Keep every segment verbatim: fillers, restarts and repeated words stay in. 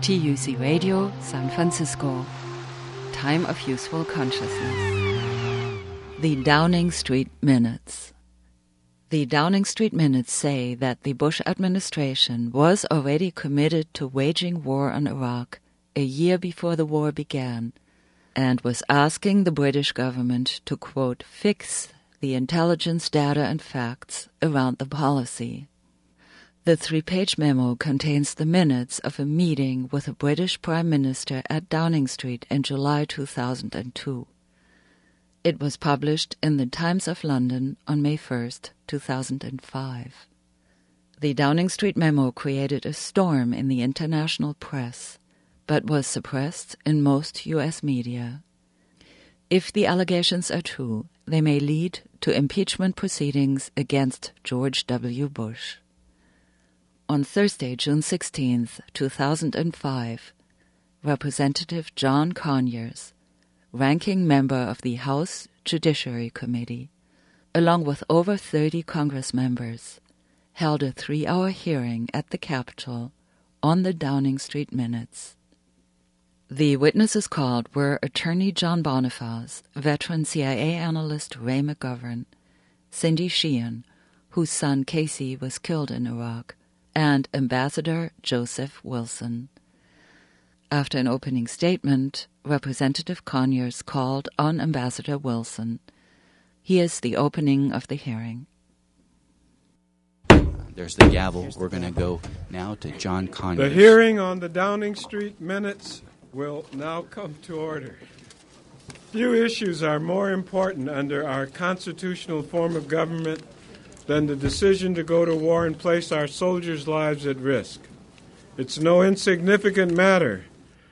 T U C Radio, San Francisco. Time of Useful Consciousness. The Downing Street Minutes. The Downing Street Minutes say that the Bush administration was already committed to waging war on Iraq a year before the war began, and was asking the British government to, quote, fix the intelligence data and facts around the policy. The three-page memo contains the minutes of a meeting with a British Prime Minister at Downing Street in July two thousand two. It was published in the Times of London on May first, two thousand five. The Downing Street memo created a storm in the international press, but was suppressed in most U S media. If the allegations are true, they may lead to impeachment proceedings against George W. Bush. On Thursday, June sixteenth, two thousand five, Representative John Conyers, ranking member of the House Judiciary Committee, along with over thirty Congress members, held a three-hour hearing at the Capitol on the Downing Street Minutes. The witnesses called were Attorney John Boniface, veteran C I A analyst Ray McGovern, Cindy Sheehan, whose son Casey was killed in Iraq, and Ambassador Joseph Wilson. After an opening statement, Representative Conyers called on Ambassador Wilson. Here's the opening of the hearing. There's the gavel. We're going to go now to John Conyers. The hearing on the Downing Street Minutes will now come to order. Few issues are more important under our constitutional form of government than the decision to go to war and place our soldiers' lives at risk. It's no insignificant matter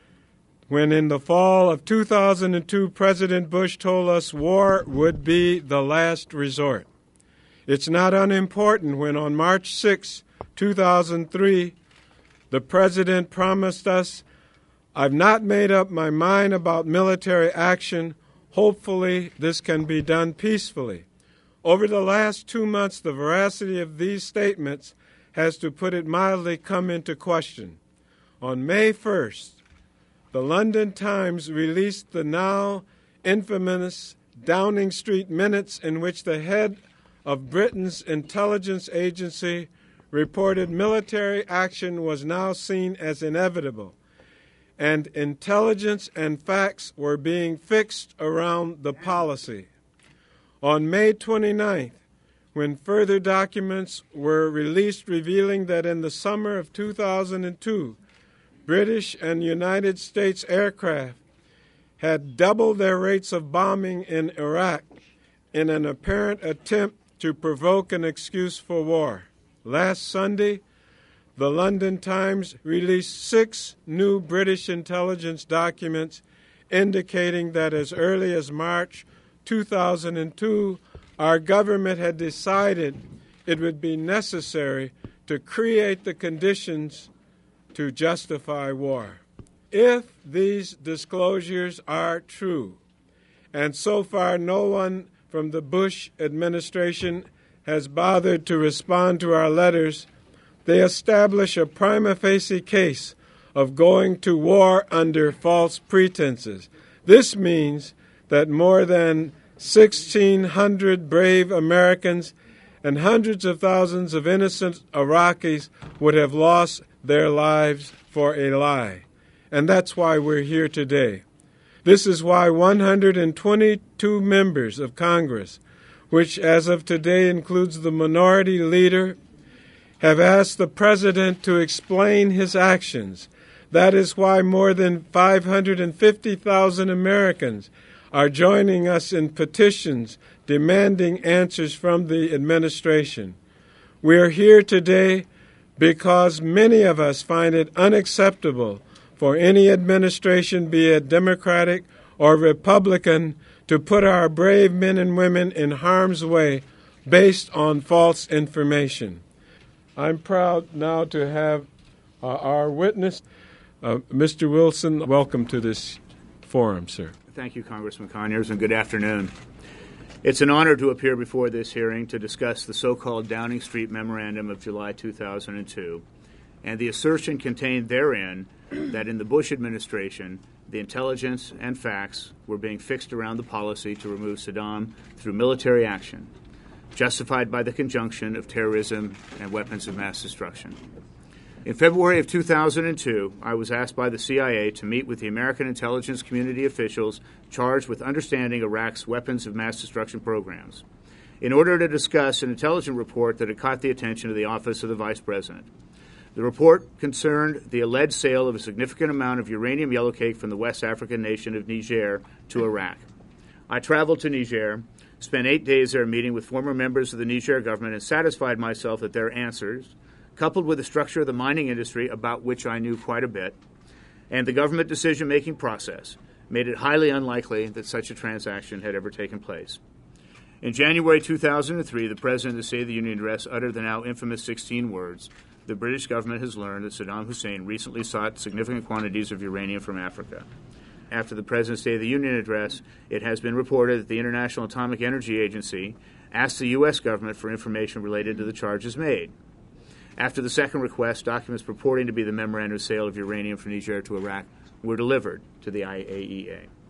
when in the fall of two thousand two, President Bush told us war would be the last resort. It's not unimportant when on March sixth, two thousand three, the President promised us, "I've not made up my mind about military action. Hopefully this can be done peacefully." Over the last two months, the veracity of these statements has, to put it mildly, come into question. On May first, the London Times released the now infamous Downing Street Minutes, in which the head of Britain's intelligence agency reported military action was now seen as inevitable, and intelligence and facts were being fixed around the policy. On May twenty-ninth, when further documents were released revealing that in the summer of two thousand two, British and United States aircraft had doubled their rates of bombing in Iraq in an apparent attempt to provoke an excuse for war. Last Sunday, the London Times released six new British intelligence documents indicating that as early as March two thousand two, our government had decided it would be necessary to create the conditions to justify war. If these disclosures are true, and so far no one from the Bush administration has bothered to respond to our letters, they establish a prima facie case of going to war under false pretenses. This means that more than sixteen hundred brave Americans and hundreds of thousands of innocent Iraqis would have lost their lives for a lie. And that's why we're here today. This is why one hundred twenty-two members of Congress, which as of today includes the minority leader, have asked the President to explain his actions. That is why more than five hundred fifty thousand Americans are joining us in petitions demanding answers from the administration. We are here today because many of us find it unacceptable for any administration, be it Democratic or Republican, to put our brave men and women in harm's way based on false information. I'm proud now to have uh, our witness, uh, Mister Wilson. Welcome to this forum, sir. Thank you, Congressman Conyers, and good afternoon. It's an honor to appear before this hearing to discuss the so-called Downing Street Memorandum of July two thousand two and the assertion contained therein that in the Bush administration, the intelligence and facts were being fixed around the policy to remove Saddam through military action, justified by the conjunction of terrorism and weapons of mass destruction. In February of two thousand two, I was asked by the C I A to meet with the American intelligence community officials charged with understanding Iraq's weapons of mass destruction programs, in order to discuss an intelligence report that had caught the attention of the Office of the Vice President. The report concerned the alleged sale of a significant amount of uranium yellowcake from the West African nation of Niger to Iraq. I traveled to Niger, spent eight days there meeting with former members of the Niger government, and satisfied myself that their answers, coupled with the structure of the mining industry, about which I knew quite a bit, and the government decision-making process, made it highly unlikely that such a transaction had ever taken place. In January two thousand three, the President of the State of the Union address uttered the now infamous sixteen words, "The British government has learned that Saddam Hussein recently sought significant quantities of uranium from Africa." After the President's State of the Union address, it has been reported that the International Atomic Energy Agency asked the U S government for information related to the charges made. After the second request, documents purporting to be the memorandum of sale of uranium from Niger to Iraq were delivered to the I A E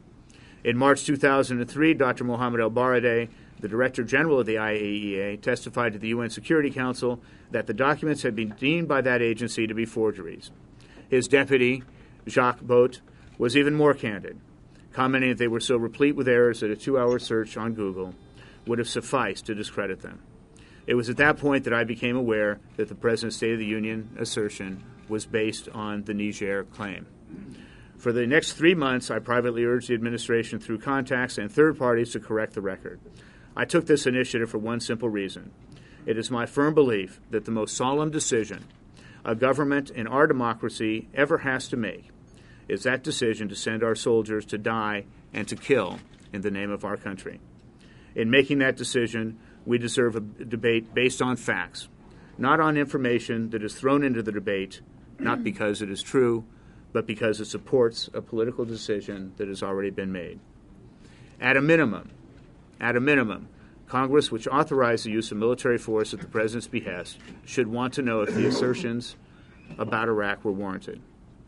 A. In March two thousand three, Doctor Mohammed El-Baradei, the Director General of the I A E A, testified to the U N Security Council that the documents had been deemed by that agency to be forgeries. His deputy, Jacques Botte, was even more candid, commenting that they were so replete with errors that a two-hour search on Google would have sufficed to discredit them. It was at that point that I became aware that the President's State of the Union assertion was based on the Niger claim. For the next three months, I privately urged the administration through contacts and third parties to correct the record. I took this initiative for one simple reason. It is my firm belief that the most solemn decision a government in our democracy ever has to make is that decision to send our soldiers to die and to kill in the name of our country. In making that decision, we deserve a debate based on facts, not on information that is thrown into the debate, not because it is true, but because it supports a political decision that has already been made. At a minimum, at a minimum, Congress, which authorized the use of military force at the President's behest, should want to know if the assertions about Iraq were warranted.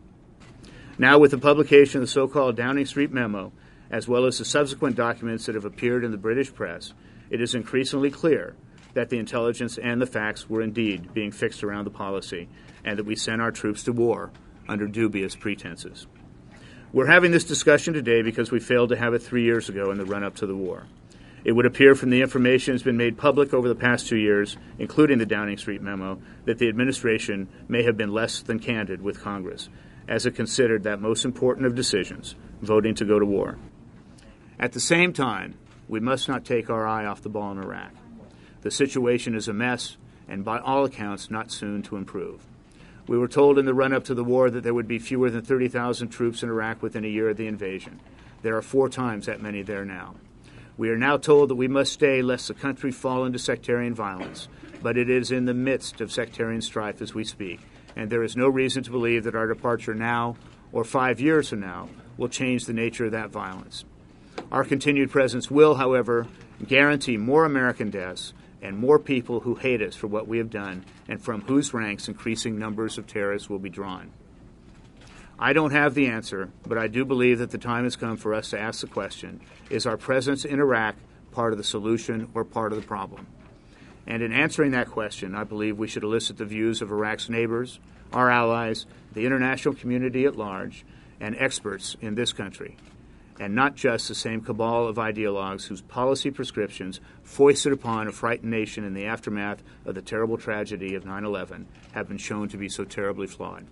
Now, with the publication of the so-called Downing Street memo, as well as the subsequent documents that have appeared in the British press, it is increasingly clear that the intelligence and the facts were indeed being fixed around the policy, and that we sent our troops to war under dubious pretenses. We're having this discussion today because we failed to have it three years ago in the run-up to the war. It would appear from the information that has been made public over the past two years, including the Downing Street memo, that the administration may have been less than candid with Congress, as it considered that most important of decisions, voting to go to war. At the same time, we must not take our eye off the ball in Iraq. The situation is a mess, and by all accounts, not soon to improve. We were told in the run-up to the war that there would be fewer than thirty thousand troops in Iraq within a year of the invasion. There are four times that many there now. We are now told that we must stay lest the country fall into sectarian violence, but it is in the midst of sectarian strife as we speak, and there is no reason to believe that our departure now or five years from now will change the nature of that violence. Our continued presence will, however, guarantee more American deaths and more people who hate us for what we have done and from whose ranks increasing numbers of terrorists will be drawn. I don't have the answer, but I do believe that the time has come for us to ask the question, is our presence in Iraq part of the solution or part of the problem? And in answering that question, I believe we should elicit the views of Iraq's neighbors, our allies, the international community at large, and experts in this country, and not just the same cabal of ideologues whose policy prescriptions foisted upon a frightened nation in the aftermath of the terrible tragedy of nine eleven have been shown to be so terribly flawed.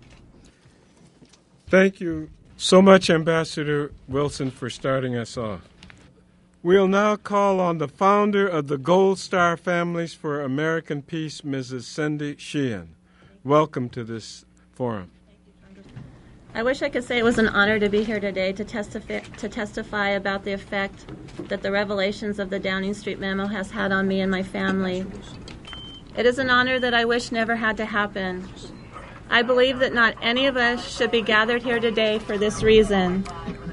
Thank you so much, Ambassador Wilson, for starting us off. We'll now call on the founder of the Gold Star Families for American Peace, Missus Cindy Sheehan. Welcome to this forum. I wish I could say it was an honor to be here today to testify, to testify about the effect that the revelations of the Downing Street memo has had on me and my family. It is an honor that I wish never had to happen. I believe that not any of us should be gathered here today for this reason.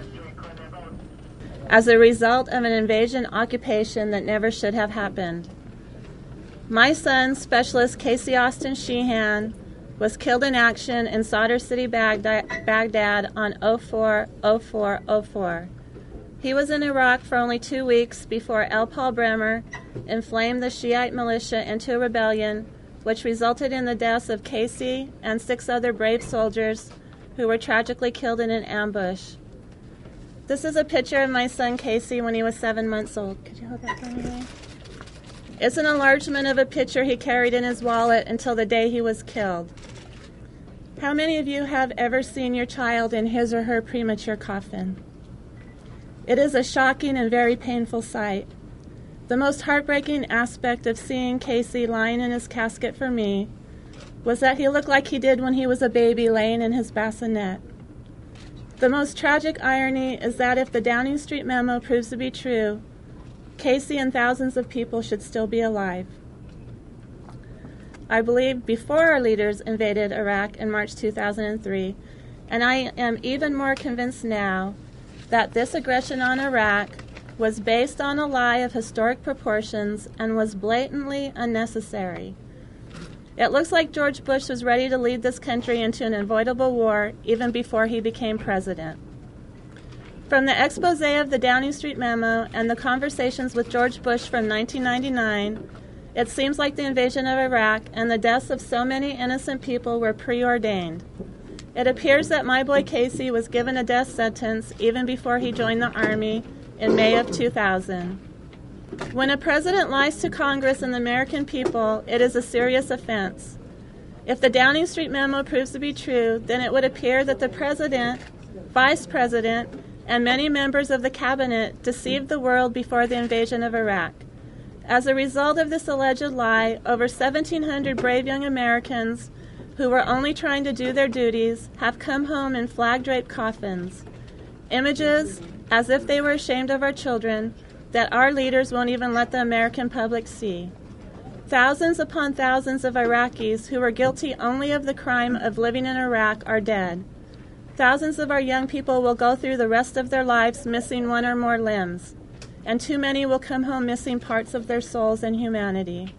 As a result of an invasion occupation that never should have happened. My son, Specialist Casey Austin Sheehan, was killed in action in Sadr City, Baghdad on oh four oh four oh four. He was in Iraq for only two weeks before L. Paul Bremer inflamed the Shiite militia into a rebellion, which resulted in the deaths of Casey and six other brave soldiers who were tragically killed in an ambush. This is a picture of my son Casey when he was seven months old. Could you hold that for me, Ray? It's an enlargement of a picture he carried in his wallet until the day he was killed. How many of you have ever seen your child in his or her premature coffin? It is a shocking and very painful sight. The most heartbreaking aspect of seeing Casey lying in his casket for me was that he looked like he did when he was a baby laying in his bassinet. The most tragic irony is that if the Downing Street memo proves to be true, Casey and thousands of people should still be alive. I believed before our leaders invaded Iraq in March two thousand three, and I am even more convinced now that this aggression on Iraq was based on a lie of historic proportions and was blatantly unnecessary. It looks like George Bush was ready to lead this country into an avoidable war even before he became president. From the expose of the Downing Street memo and the conversations with George Bush from nineteen ninety-nine, it seems like the invasion of Iraq and the deaths of so many innocent people were preordained. It appears that my boy Casey was given a death sentence even before he joined the Army in May of two thousand. When a president lies to Congress and the American people, it is a serious offense. If the Downing Street memo proves to be true, then it would appear that the president, vice president, and many members of the cabinet deceived the world before the invasion of Iraq. As a result of this alleged lie, over seventeen hundred brave young Americans who were only trying to do their duties have come home in flag-draped coffins. Images, as if they were ashamed of our children, that our leaders won't even let the American public see. Thousands upon thousands of Iraqis who were guilty only of the crime of living in Iraq are dead. Thousands of our young people will go through the rest of their lives missing one or more limbs, and too many will come home missing parts of their souls and humanity.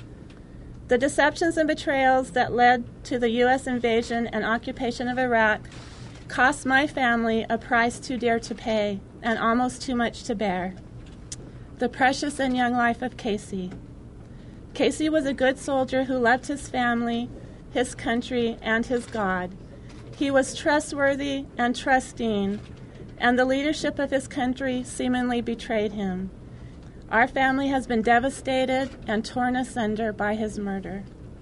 The deceptions and betrayals that led to the U S invasion and occupation of Iraq cost my family a price too dear to pay and almost too much to bear. The precious and young life of Casey. Casey was a good soldier who loved his family, his country, and his God. He was trustworthy and trusting, and the leadership of his country seemingly betrayed him. Our family has been devastated and torn asunder by his murder.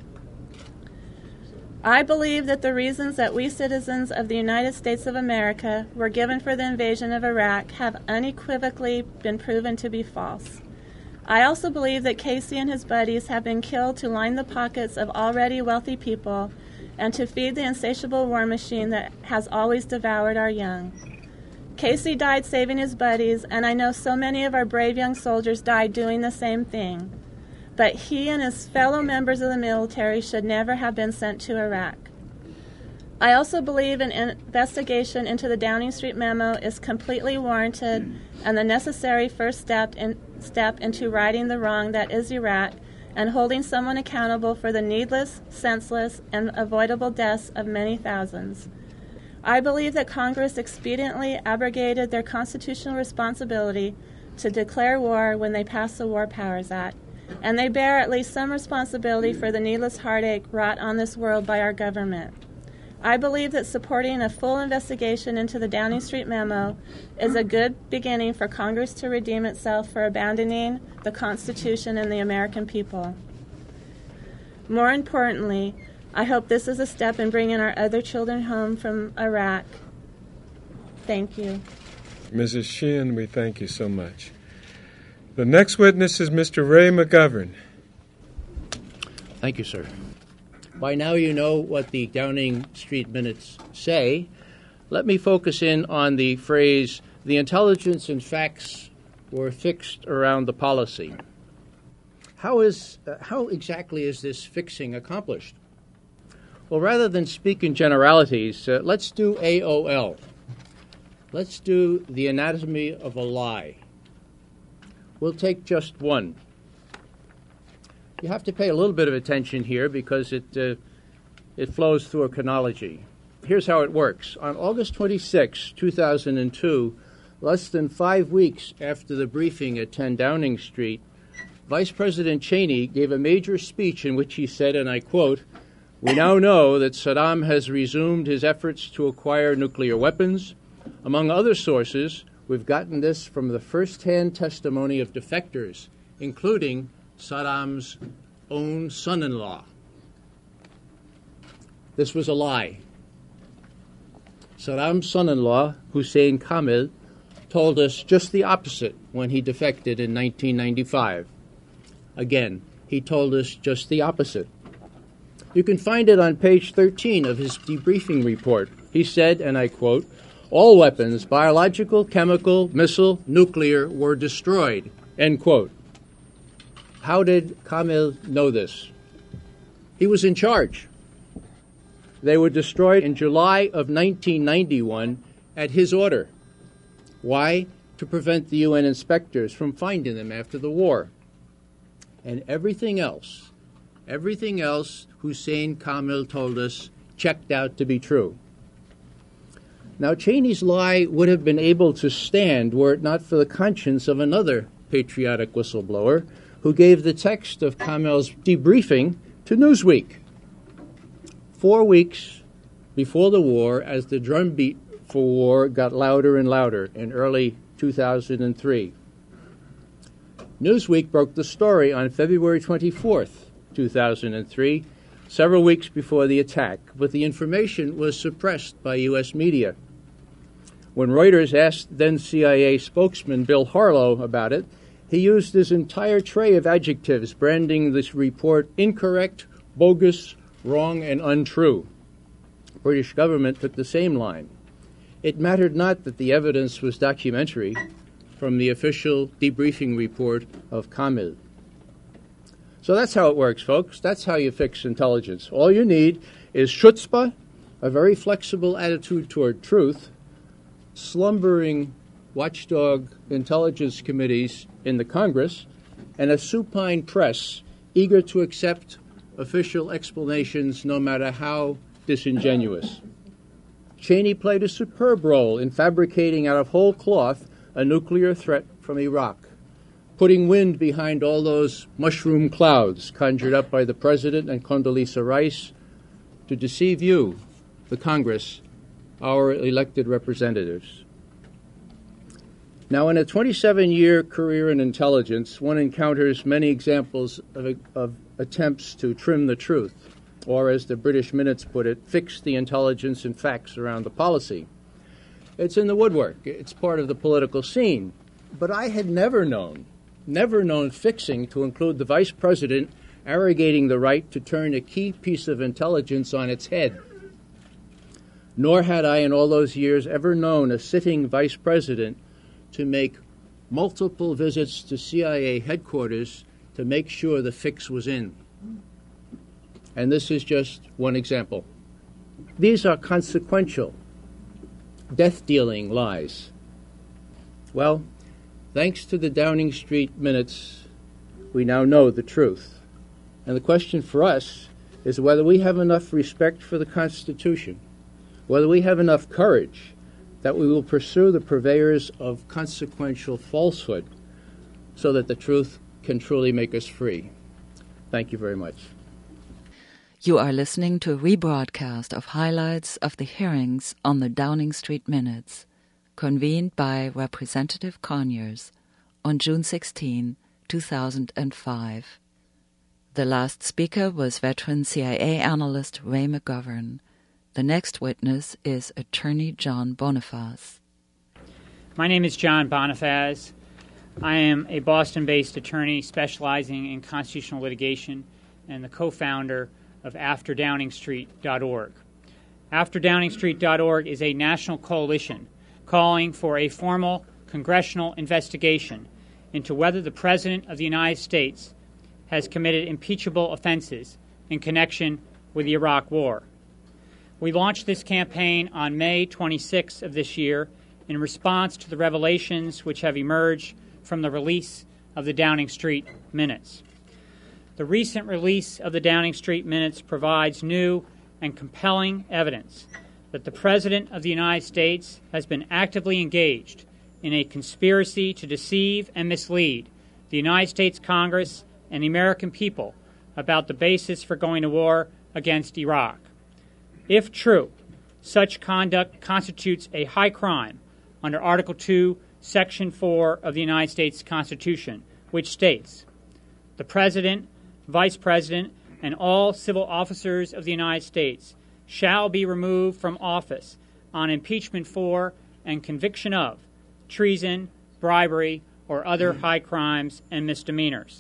I believe that the reasons that we citizens of the United States of America were given for the invasion of Iraq have unequivocally been proven to be false. I also believe that Casey and his buddies have been killed to line the pockets of already wealthy people and to feed the insatiable war machine that has always devoured our young. Casey died saving his buddies, and I know so many of our brave young soldiers died doing the same thing. But he and his fellow members of the military should never have been sent to Iraq. I also believe an investigation into the Downing Street memo is completely warranted and the necessary first step, in, step into righting the wrong that is Iraq and holding someone accountable for the needless, senseless, and avoidable deaths of many thousands. I believe that Congress expediently abrogated their constitutional responsibility to declare war when they passed the War Powers Act, and they bear at least some responsibility for the needless heartache wrought on this world by our government. I believe that supporting a full investigation into the Downing Street memo is a good beginning for Congress to redeem itself for abandoning the Constitution and the American people. More importantly, I hope this is a step in bringing our other children home from Iraq. Thank you. Missus Sheehan, we thank you so much. The next witness is Mister Ray McGovern. Thank you, sir. By now you know what the Downing Street minutes say. Let me focus in on the phrase, the intelligence and facts were fixed around the policy. How is uh, how exactly is this fixing accomplished? Well, rather than speak in generalities, uh, let's do A O L. Let's do the anatomy of a lie. We'll take just one. You have to pay a little bit of attention here because it uh, it flows through a chronology. Here's how it works. On August twenty-sixth, two thousand two, less than five weeks after the briefing at ten Downing Street, Vice President Cheney gave a major speech in which he said, and I quote, "We now know that Saddam has resumed his efforts to acquire nuclear weapons. Among other sources, we've gotten this from the first-hand testimony of defectors, including Saddam's own son-in-law." This was a lie. Saddam's son-in-law, Hussein Kamel, told us just the opposite when he defected in nineteen ninety-five. Again, he told us just the opposite. You can find it on page thirteen of his debriefing report. He said, and I quote, "All weapons, biological, chemical, missile, nuclear, were destroyed," end quote. How did Kamel know this? He was in charge. They were destroyed in July of nineteen ninety-one at his order. Why? To prevent the U N inspectors from finding them after the war. And everything else, everything else Hussein Kamel told us checked out to be true. Now, Cheney's lie would have been able to stand were it not for the conscience of another patriotic whistleblower who gave the text of Kamel's debriefing to Newsweek. Four weeks before the war, as the drumbeat for war got louder and louder in early two thousand three. Newsweek broke the story on February twenty-fourth, two thousand three, several weeks before the attack, but the information was suppressed by U S media. When Reuters asked then C I A spokesman Bill Harlow about it, he used his entire tray of adjectives, branding this report incorrect, bogus, wrong, and untrue. The British government took the same line. It mattered not that the evidence was documentary from the official debriefing report of Kamel. So that's how it works, folks. That's how you fix intelligence. All you need is chutzpah, a very flexible attitude toward truth, slumbering watchdog intelligence committees in the Congress, and a supine press eager to accept official explanations no matter how disingenuous. Cheney played a superb role in fabricating out of whole cloth a nuclear threat from Iraq, putting wind behind all those mushroom clouds conjured up by the President and Condoleezza Rice to deceive you, the Congress, our elected representatives. Now, in a twenty-seven-year career in intelligence, one encounters many examples of, of attempts to trim the truth, or as the British Minutes put it, fix the intelligence and facts around the policy. It's in the woodwork. It's part of the political scene. But I had never known, never known fixing to include the Vice President arrogating the right to turn a key piece of intelligence on its head. Nor had I in all those years ever known a sitting Vice President to make multiple visits to C I A headquarters to make sure the fix was in. And this is just one example. These are consequential, death-dealing lies. Well, thanks to the Downing Street Minutes, we now know the truth. And the question for us is whether we have enough respect for the Constitution, whether we have enough courage that we will pursue the purveyors of consequential falsehood so that the truth can truly make us free. Thank you very much. You are listening to a rebroadcast of highlights of the hearings on the Downing Street Minutes, convened by Representative Conyers on June sixteenth, two thousand five. The last speaker was veteran C I A analyst Ray McGovern. The next witness is Attorney John Boniface. My name is John Boniface. I am a Boston-based attorney specializing in constitutional litigation and the co-founder of after downing street dot org. after downing street dot org is a national coalition calling for a formal congressional investigation into whether the President of the United States has committed impeachable offenses in connection with the Iraq War. We launched this campaign on May twenty-sixth of this year in response to the revelations which have emerged from the release of the Downing Street Minutes. The recent release of the Downing Street Minutes provides new and compelling evidence that the President of the United States has been actively engaged in a conspiracy to deceive and mislead the United States Congress and the American people about the basis for going to war against Iraq. If true, such conduct constitutes a high crime under Article two, Section four of the United States Constitution, which states, "The President, Vice President, and all civil officers of the United States shall be removed from office on impeachment for and conviction of treason, bribery, or other high crimes and misdemeanors."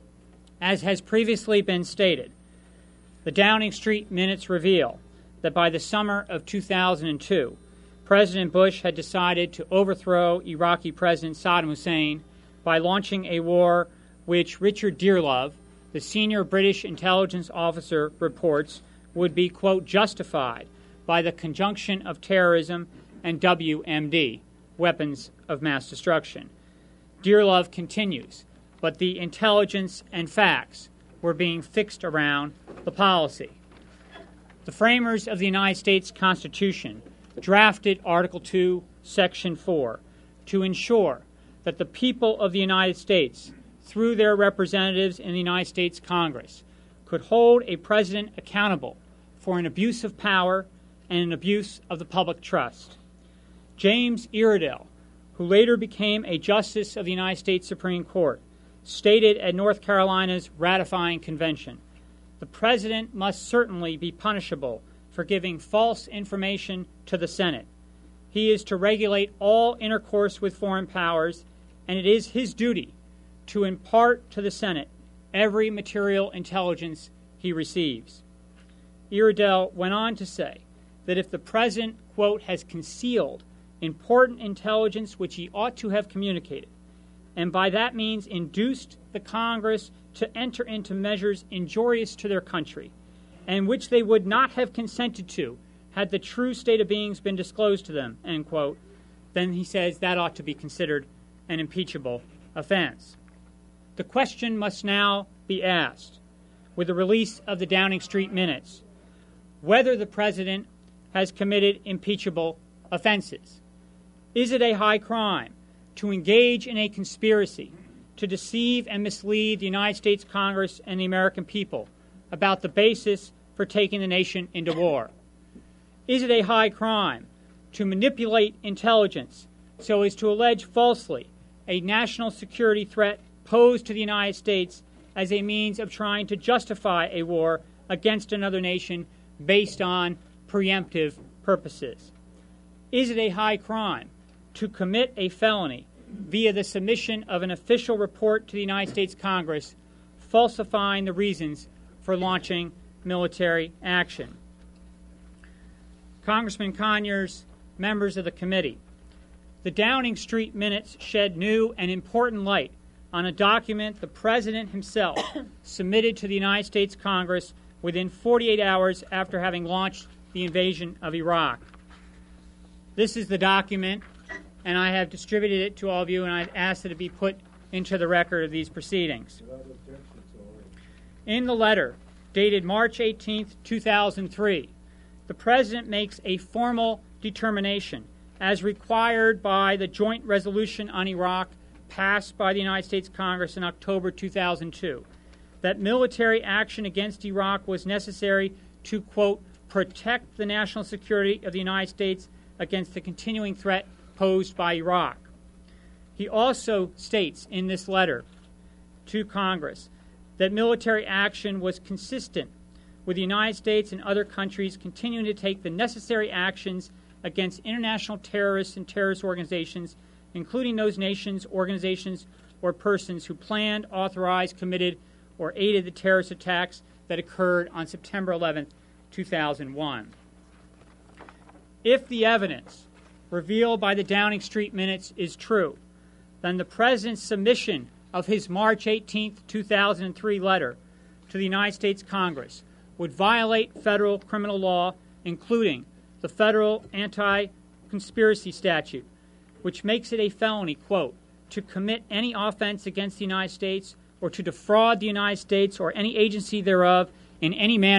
As has previously been stated, the Downing Street minutes reveal that by the summer of two thousand two, President Bush had decided to overthrow Iraqi President Saddam Hussein by launching a war which Richard Dearlove, the senior British intelligence officer, reports would be, quote, justified by the conjunction of terrorism and W M D, weapons of mass destruction. Dearlove continues, but the intelligence and facts were being fixed around the policy. The framers of the United States Constitution drafted Article two, Section four to ensure that the people of the United States, through their representatives in the United States Congress, could hold a president accountable for an abuse of power and an abuse of the public trust. James Iredell, who later became a justice of the United States Supreme Court, stated at North Carolina's ratifying convention, "The president must certainly be punishable for giving false information to the Senate. He is to regulate all intercourse with foreign powers, and it is his duty to impart to the Senate every material intelligence he receives." Iredell went on to say that if the president, quote, has concealed important intelligence which he ought to have communicated, and by that means induced the Congress to enter into measures injurious to their country, and which they would not have consented to had the true state of beings been disclosed to them, end quote, then he says that ought to be considered an impeachable offense. The question must now be asked, with the release of the Downing Street minutes, whether the president has committed impeachable offenses. Is it a high crime to engage in a conspiracy to deceive and mislead the United States Congress and the American people about the basis for taking the nation into war? Is it a high crime to manipulate intelligence so as to allege falsely a national security threat posed to the United States as a means of trying to justify a war against another nation based on preemptive purposes? Is it a high crime to commit a felony via the submission of an official report to the United States Congress falsifying the reasons for launching military action? Congressman Conyers, members of the committee, the Downing Street minutes shed new and important light on a document the President himself submitted to the United States Congress within forty-eight hours after having launched the invasion of Iraq. This is the document, and I have distributed it to all of you, and I've asked that it be put into the record of these proceedings. In the letter, dated March eighteenth, two thousand three, the President makes a formal determination, as required by the Joint Resolution on Iraq passed by the United States Congress in October two thousand two, that military action against Iraq was necessary to, quote, protect the national security of the United States against the continuing threat posed by Iraq. He also states in this letter to Congress that military action was consistent with the United States and other countries continuing to take the necessary actions against international terrorists and terrorist organizations, including those nations, organizations, or persons who planned, authorized, committed, or aided the terrorist attacks that occurred on September eleventh, two thousand one. If the evidence revealed by the Downing Street minutes is true, then the President's submission of his March eighteenth, two thousand three letter to the United States Congress would violate federal criminal law, including the federal anti-conspiracy statute, which makes it a felony, quote, to commit any offense against the United States or to defraud the United States or any agency thereof in any manner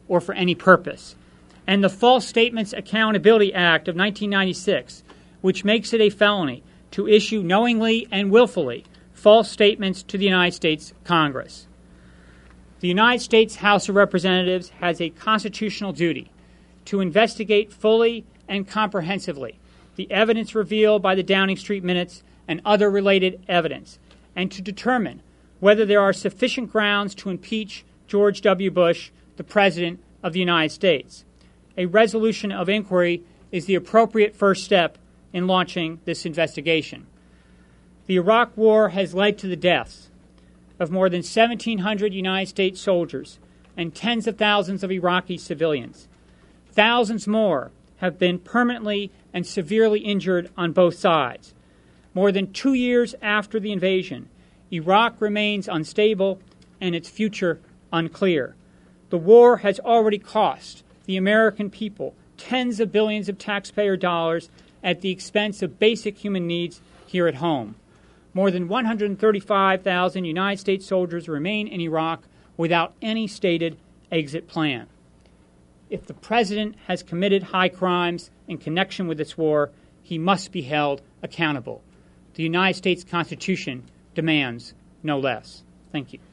or for any purpose. And the False Statements Accountability Act of nineteen ninety-six, which makes it a felony to issue knowingly and willfully false statements to the United States Congress. The United States House of Representatives has a constitutional duty to investigate fully and comprehensively the evidence revealed by the Downing Street Minutes and other related evidence, and to determine whether there are sufficient grounds to impeach George W. Bush, the President of the United States. A resolution of inquiry is the appropriate first step in launching this investigation. The Iraq War has led to the deaths of more than seventeen hundred United States soldiers and tens of thousands of Iraqi civilians. Thousands more have been permanently and severely injured on both sides. More than two years after the invasion, Iraq remains unstable and its future unclear. The war has already cost the American people tens of billions of taxpayer dollars at the expense of basic human needs here at home. More than one hundred thirty-five thousand United States soldiers remain in Iraq without any stated exit plan. If the President has committed high crimes in connection with this war, he must be held accountable. The United States Constitution demands no less. Thank you.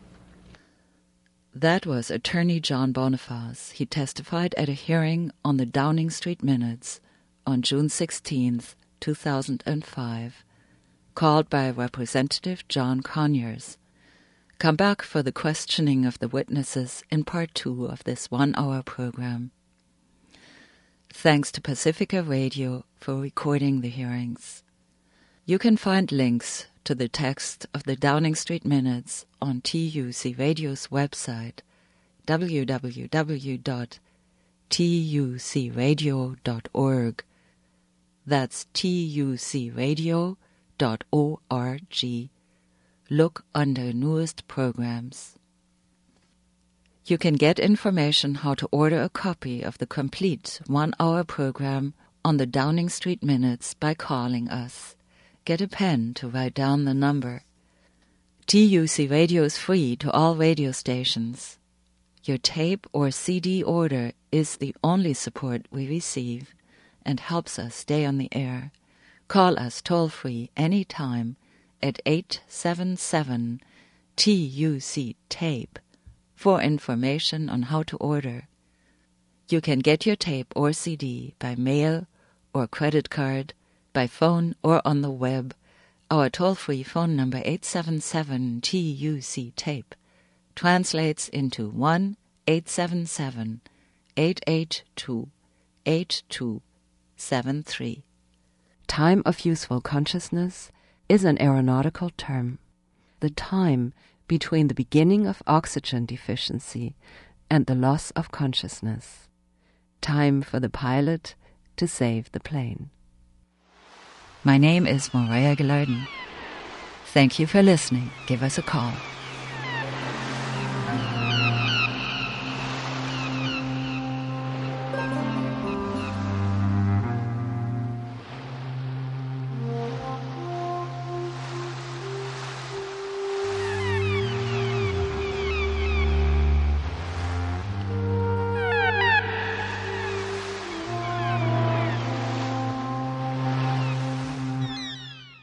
That was Attorney John Boniface. He testified at a hearing on the Downing Street Minutes on June sixteenth, two thousand five, called by Representative John Conyers. Come back for the questioning of the witnesses in part two of this one-hour program. Thanks to Pacifica Radio for recording the hearings. You can find links to the text of the Downing Street Minutes on T U C Radio's website, w w w dot t u c radio dot org. That's t u c radio dot org. Look under newest programs. You can get information how to order a copy of the complete one-hour program on the Downing Street Minutes by calling us. Get a pen to write down the number. T U C Radio is free to all radio stations. Your tape or C D order is the only support we receive and helps us stay on the air. Call us toll-free anytime at eight seven seven T U C tape for information on how to order. You can get your tape or C D by mail or credit card, by phone or on the web. Our toll-free phone number eight seven seven T U C tape translates into one eight seven seven eight eight two eight two seven three. Time of useful consciousness is an aeronautical term. The time between the beginning of oxygen deficiency and the loss of consciousness. Time for the pilot to save the plane. My name is Morea Gilardin. Thank you for listening. Give us a call.